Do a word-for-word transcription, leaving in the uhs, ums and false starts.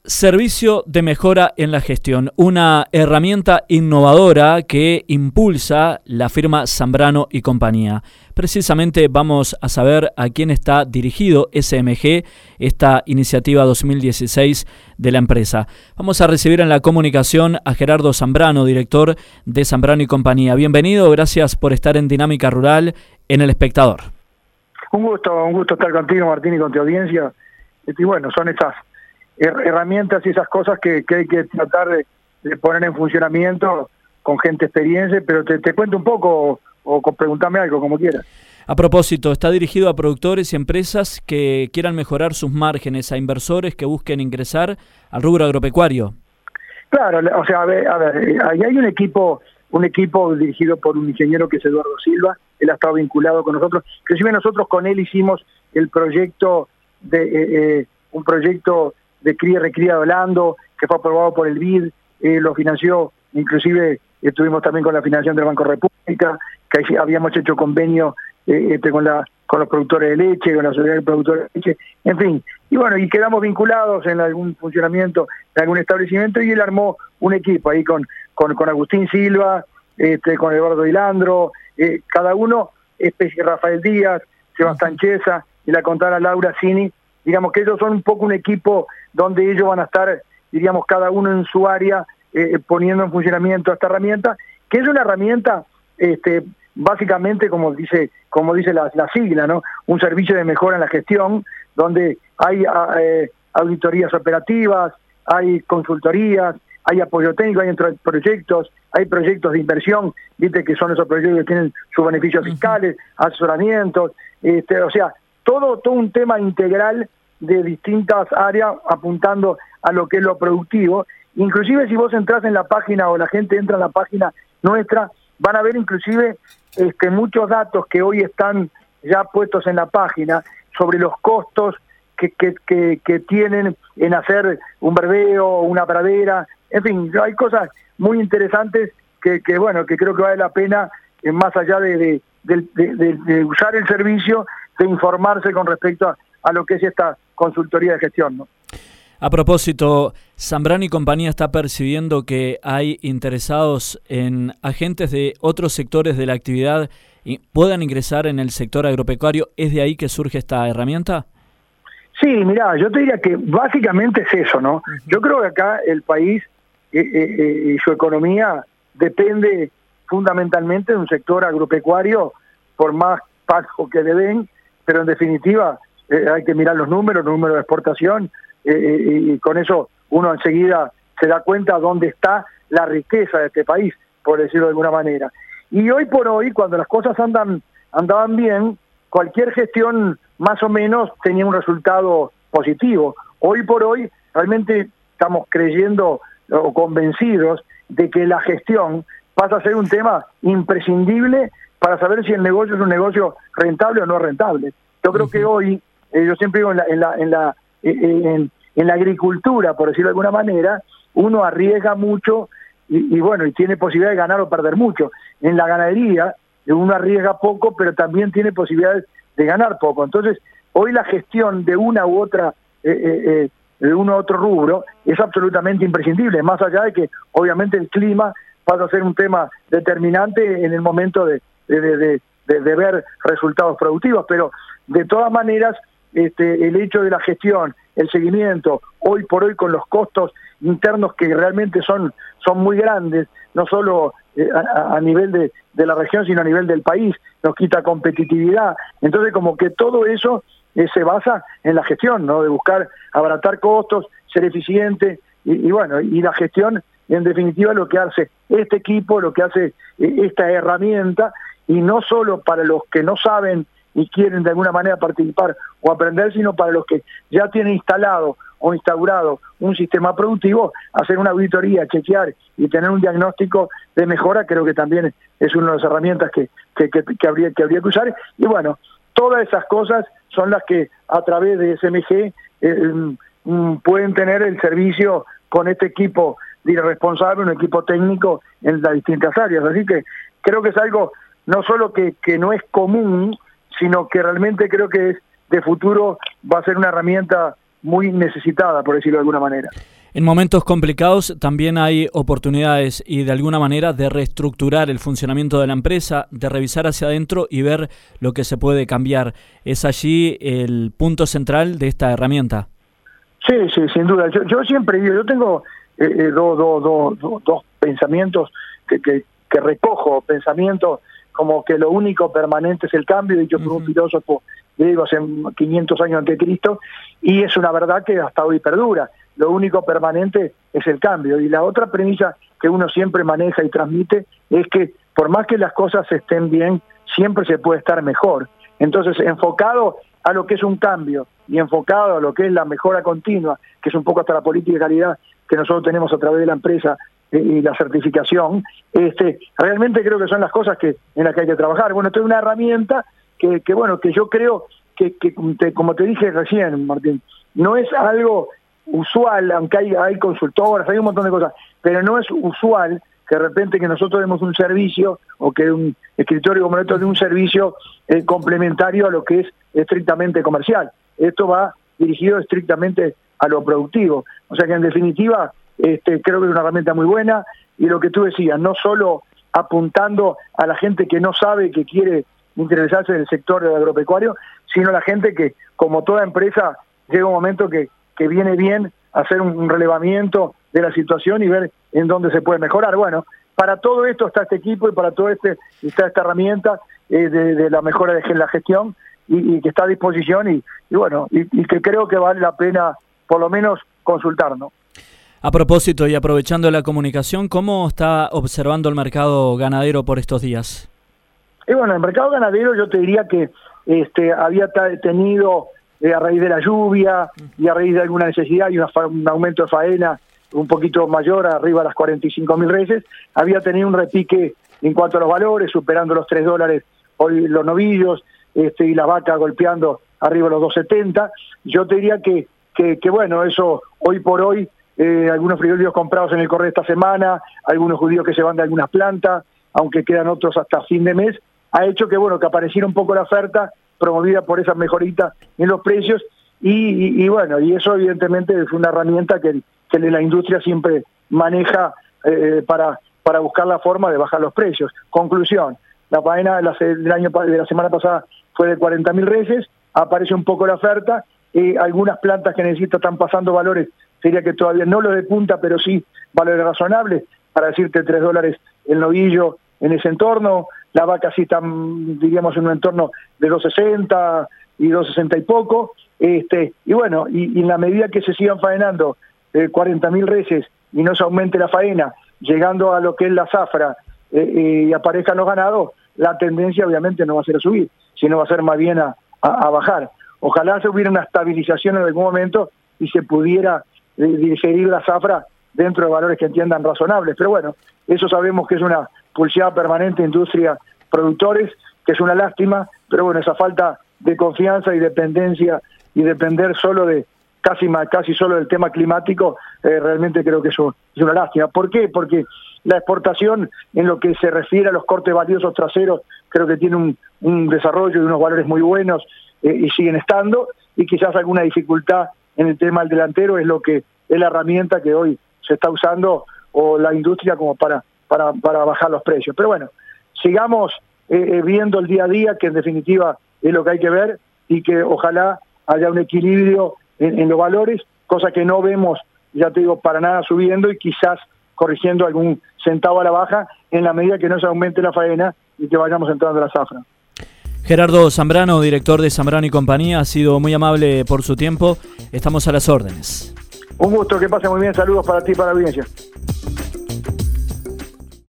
Servicio de mejora en la gestión, una herramienta innovadora que impulsa la firma Zambrano y compañía. Precisamente vamos a saber a quién está dirigido S M G, esta iniciativa dos mil dieciséis de la empresa. Vamos a recibir en la comunicación a Gerardo Zambrano, director de Zambrano y compañía. Bienvenido, gracias por estar en Dinámica Rural en El Espectador. Un gusto, un gusto estar contigo, Martín, y con tu audiencia. Y bueno, son estas herramientas y esas cosas que, que hay que tratar de, de poner en funcionamiento con gente experiencia, pero te, te cuento un poco o, o preguntame algo, como quieras. A propósito, está dirigido a productores y empresas que quieran mejorar sus márgenes, a inversores que busquen ingresar al rubro agropecuario. Claro, o sea, a ver, a ver, ahí hay un equipo, un equipo dirigido por un ingeniero que es Eduardo Silva. Él ha estado vinculado con nosotros. Inclusive nosotros con él hicimos el proyecto de eh, eh, un proyecto de cría y recría de Holando, que fue aprobado por el B I D, eh, lo financió, inclusive estuvimos también con la financiación del Banco República, que ahí habíamos hecho convenio eh, este, con la con los productores de leche, con la sociedad de productores de leche, en fin, y bueno, y quedamos vinculados en algún funcionamiento de algún establecimiento, y él armó un equipo ahí con, con, con Agustín Silva, este, con Eduardo Hilandro, eh, cada uno, especie Rafael Díaz, Sebastián Chesa, y la contara Laura Cini. Digamos que ellos son un poco un equipo donde ellos van a estar, diríamos, cada uno en su área, eh, poniendo en funcionamiento esta herramienta, que es una herramienta, este, básicamente, como dice como dice la, la sigla, ¿no? Un servicio de mejora en la gestión, donde hay eh, auditorías operativas, hay consultorías, hay apoyo técnico, hay proyectos, hay proyectos de inversión, viste que son esos proyectos que tienen sus beneficios fiscales, uh-huh. asesoramientos, este, o sea, todo, todo un tema integral de distintas áreas apuntando a lo que es lo productivo. Inclusive si vos entras en la página o la gente entra en la página nuestra, van a ver inclusive este, muchos datos que hoy están ya puestos en la página sobre los costos que, que, que, que tienen en hacer un verdeo, una pradera, en fin, hay cosas muy interesantes que, que bueno, que creo que vale la pena, eh, más allá de, de, de, de, de usar el servicio, de informarse con respecto a, a lo que es esta consultoría de gestión, ¿no? A propósito, Zambrano y compañía está percibiendo que hay interesados en agentes de otros sectores de la actividad y puedan ingresar en el sector agropecuario. ¿Es de ahí que surge esta herramienta? Sí, mirá, yo te diría que básicamente es eso, ¿no? Uh-huh. Yo creo que acá el país eh, eh, y su economía depende fundamentalmente de un sector agropecuario, por más pago que le den, pero en definitiva eh, hay que mirar los números, los números de exportación, eh, y con eso uno enseguida se da cuenta dónde está la riqueza de este país, por decirlo de alguna manera. Y hoy por hoy, cuando las cosas andan andaban bien, cualquier gestión más o menos tenía un resultado positivo. Hoy por hoy realmente estamos creyendo o convencidos de que la gestión pasa a ser un tema imprescindible para saber si el negocio es un negocio rentable o no rentable. Yo creo uh-huh. que hoy, eh, yo siempre digo en la, en la, en la, en, en la agricultura, por decirlo de alguna manera, uno arriesga mucho y, y bueno, y tiene posibilidad de ganar o perder mucho. En la ganadería, uno arriesga poco, pero también tiene posibilidades de ganar poco. Entonces, hoy la gestión de una u otra, eh, eh, de uno u otro rubro, es absolutamente imprescindible, más allá de que obviamente el clima pasa a ser un tema determinante en el momento de, de, de, de, de ver resultados productivos, pero de todas maneras, este, el hecho de la gestión, el seguimiento, hoy por hoy con los costos internos que realmente son, son muy grandes, no solo eh, a, a nivel de, de la región, sino a nivel del país, nos quita competitividad. Entonces, como que todo eso eh, se basa en la gestión, ¿no? De buscar abaratar costos, ser eficiente, y, y bueno, y la gestión, en definitiva, lo que hace este equipo, lo que hace eh, esta herramienta, y no solo para los que no saben y quieren de alguna manera participar o aprender, sino para los que ya tienen instalado o instaurado un sistema productivo, hacer una auditoría, chequear y tener un diagnóstico de mejora, creo que también es una de las herramientas que, que, que, que, habría, que habría que usar. Y bueno, todas esas cosas son las que a través de S M G eh, pueden tener el servicio con este equipo de responsable, un equipo técnico en las distintas áreas. Así que creo que es algo no solo que, que no es común, sino que realmente creo que es de futuro va a ser una herramienta muy necesitada, por decirlo de alguna manera. En momentos complicados también hay oportunidades y de alguna manera de reestructurar el funcionamiento de la empresa, de revisar hacia adentro y ver lo que se puede cambiar. ¿Es allí el punto central de esta herramienta? Sí, sí, sin duda. Yo, yo siempre digo, yo tengo eh, eh, dos do, do, do, dos pensamientos que, que, que recojo, pensamientos como que lo único permanente es el cambio, dicho por uh-huh. un filósofo, digo, hace quinientos años antes de Cristo, y es una verdad que hasta hoy perdura. Lo único permanente es el cambio. Y la otra premisa que uno siempre maneja y transmite es que por más que las cosas estén bien, siempre se puede estar mejor. Entonces, enfocado a lo que es un cambio y enfocado a lo que es la mejora continua, que es un poco hasta la política de calidad que nosotros tenemos a través de la empresa eh, y la certificación, este, realmente creo que son las cosas que en las que hay que trabajar. Bueno, esto es una herramienta que, que bueno, que yo creo que, que te, como te dije recién, Martín, no es algo usual, aunque hay, hay consultoras, hay un montón de cosas, pero no es usual que de repente que nosotros demos un servicio o que un escritorio como esto de un servicio eh, complementario a lo que es estrictamente comercial. Esto va dirigido estrictamente a lo productivo. O sea que en definitiva este, creo que es una herramienta muy buena y lo que tú decías, no solo apuntando a la gente que no sabe que quiere interesarse en el sector agropecuario, sino a la gente que, como toda empresa, llega un momento que que viene bien hacer un relevamiento de la situación y ver en dónde se puede mejorar. Bueno, para todo esto está este equipo y para todo este está esta herramienta eh, de, de la mejora de la gestión y, y que está a disposición y, y bueno, y, y que creo que vale la pena por lo menos consultar, ¿no? A propósito y aprovechando la comunicación, ¿cómo está observando el mercado ganadero por estos días? Y bueno, el mercado ganadero yo te diría que este había tenido... Eh, a raíz de la lluvia y a raíz de alguna necesidad y una fa- un aumento de faena un poquito mayor, arriba de las cuarenta y cinco mil reses, había tenido un repique en cuanto a los valores, superando los tres dólares hoy los novillos este, y la vaca golpeando arriba de los dos setenta. Yo te diría que, que, que bueno, eso hoy por hoy, eh, algunos frigoríficos comprados en el correo esta semana, algunos judíos que se van de algunas plantas, aunque quedan otros hasta fin de mes, ha hecho que bueno que apareciera un poco la oferta promovida por esas mejoritas en los precios y, y, y bueno, y eso evidentemente es una herramienta que, que la industria siempre maneja eh, para, para buscar la forma de bajar los precios. Conclusión, la faena de la, del año, de la semana pasada fue de cuarenta mil reses, aparece un poco la oferta, eh, algunas plantas que necesitan están pasando valores, sería que todavía no los de punta, pero sí valores razonables, para decirte tres dólares el novillo en ese entorno. La vaca sí está, diríamos, en un entorno de dos sesenta y dos sesenta y poco. Este, y bueno, y, y en la medida que se sigan faenando eh, cuarenta mil reses y no se aumente la faena, llegando a lo que es la zafra eh, eh, y aparezcan los ganados, la tendencia obviamente no va a ser a subir, sino va a ser más bien a, a, a bajar. Ojalá se hubiera una estabilización en algún momento y se pudiera eh, digerir la zafra dentro de valores que entiendan razonables. Pero bueno, eso sabemos que es una pulseada permanente industria productores, que es una lástima, pero bueno, esa falta de confianza y dependencia y depender solo de casi casi solo del tema climático, eh, realmente creo que eso es una lástima. ¿Por qué? Porque la exportación en lo que se refiere a los cortes valiosos traseros creo que tiene un, un desarrollo y unos valores muy buenos eh, y siguen estando, y quizás alguna dificultad en el tema del delantero es lo que es la herramienta que hoy se está usando o la industria como para para, para bajar los precios. Pero bueno, sigamos eh, viendo el día a día, que en definitiva es lo que hay que ver, y que ojalá haya un equilibrio en, en los valores, cosa que no vemos, ya te digo, para nada subiendo y quizás corrigiendo algún centavo a la baja en la medida que no se aumente la faena y que vayamos entrando a la zafra. Gerardo Zambrano, director de Zambrano y Compañía, ha sido muy amable por su tiempo. Estamos a las órdenes. Un gusto, que pase muy bien. Saludos para ti y para la audiencia.